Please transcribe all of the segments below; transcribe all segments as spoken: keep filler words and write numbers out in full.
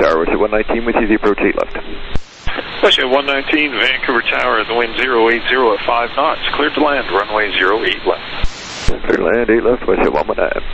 Tower, was it one nineteen with you, the approach eight left. West one nineteen, Vancouver Tower, the wind zero eight zero at five knots, cleared to land, runway zero eight left. Clear to land, eight left, West one one nine.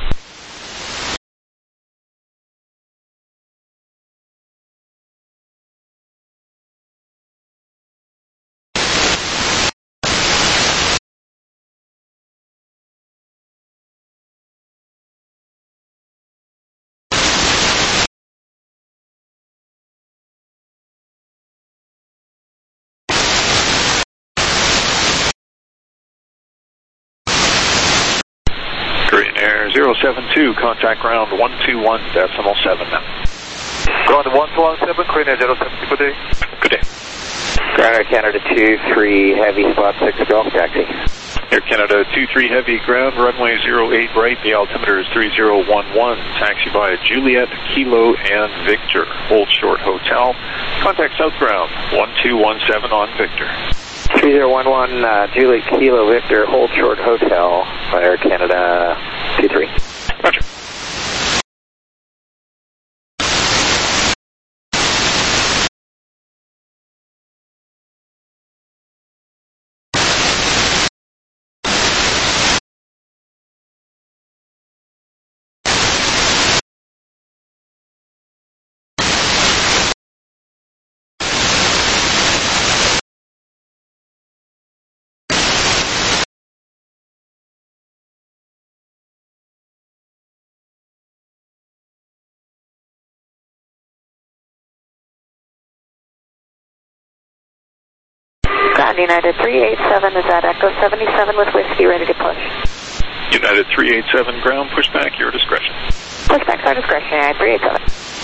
Korean Air zero seven two, contact ground one two one decimal seven now. Ground one two one seven, Korean Air zero seven two, good day. Good day. Ground Air Canada two three, heavy spot six golf taxi. Air Canada two three heavy, ground runway zero eight right, the altimeter is three zero one one, taxi via Juliet, Kilo, and Victor. Hold short hotel, contact south ground one two one seven on Victor. three zero one one, uh, Juliet, Kilo, Victor, hold short hotel, Air Canada two three. Roger. Ground United three eight seven is at Echo seventy-seven with Whiskey, ready to push. United three eight seven, ground pushback, your discretion. Pushback's our discretion, United three eight seven.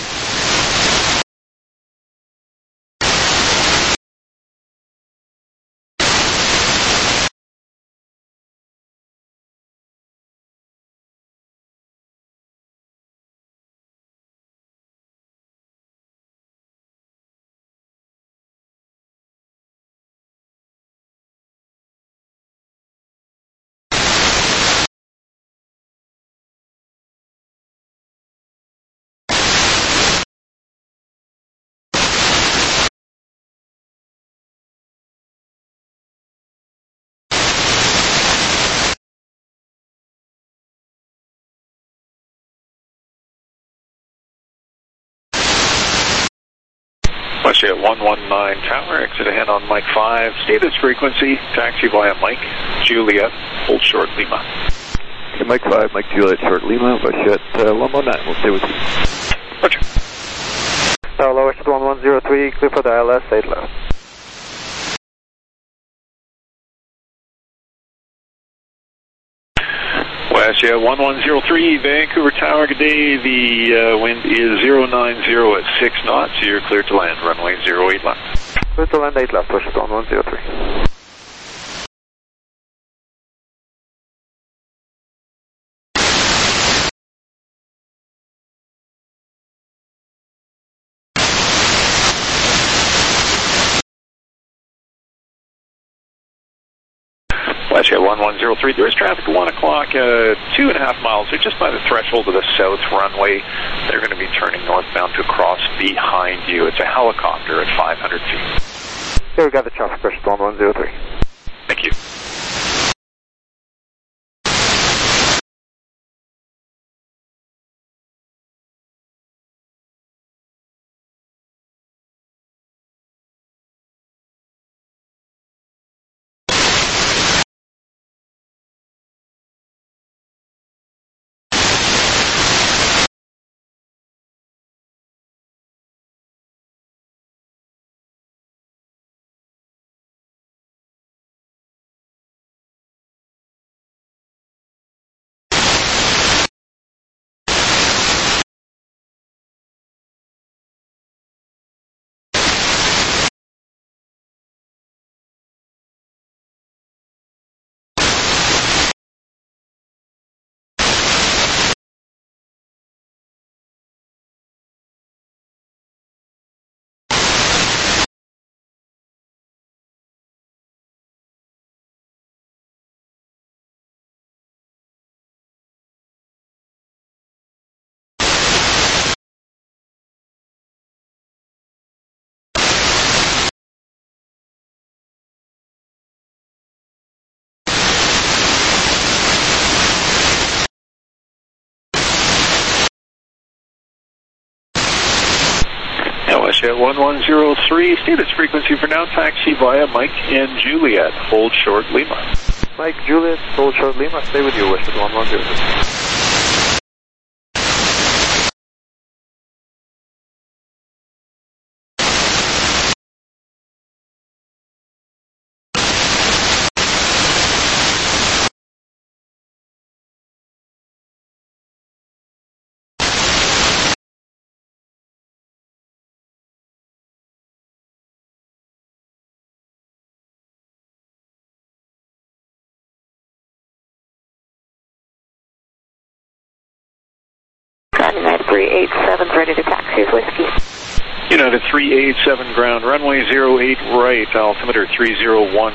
West one one nine Tower, exit ahead on Mike five, status frequency, taxi via Mike, Juliet, hold short Lima. Okay, Mike five, Mike Juliet, short Lima, West uh, one one nine, we'll stay with you. Roger. Tower West one one zero three, clear for the I L S, eight left. West one one zero three, Vancouver Tower, good day. The uh, wind is zero nine zero at six knots. You're cleared to land, runway zero eight left. Clear to land, eight left, West one one zero three. West one one zero three, there is traffic at one o'clock, uh, two and a half miles. They're just by the threshold of the south runway. They're going to be turning northbound to cross behind you. It's a helicopter at five hundred feet. Here we got the traffic, West one one zero three. Thank you. Westjet one one zero three, state its frequency for now, taxi via Mike and Juliet, hold short Lima. Mike, Juliet, hold short Lima, stay with you, Westjet one one zero three. United three eight seven ready to taxi with Whiskey. United three eight seven ground, runway zero eight right, altimeter three zero one.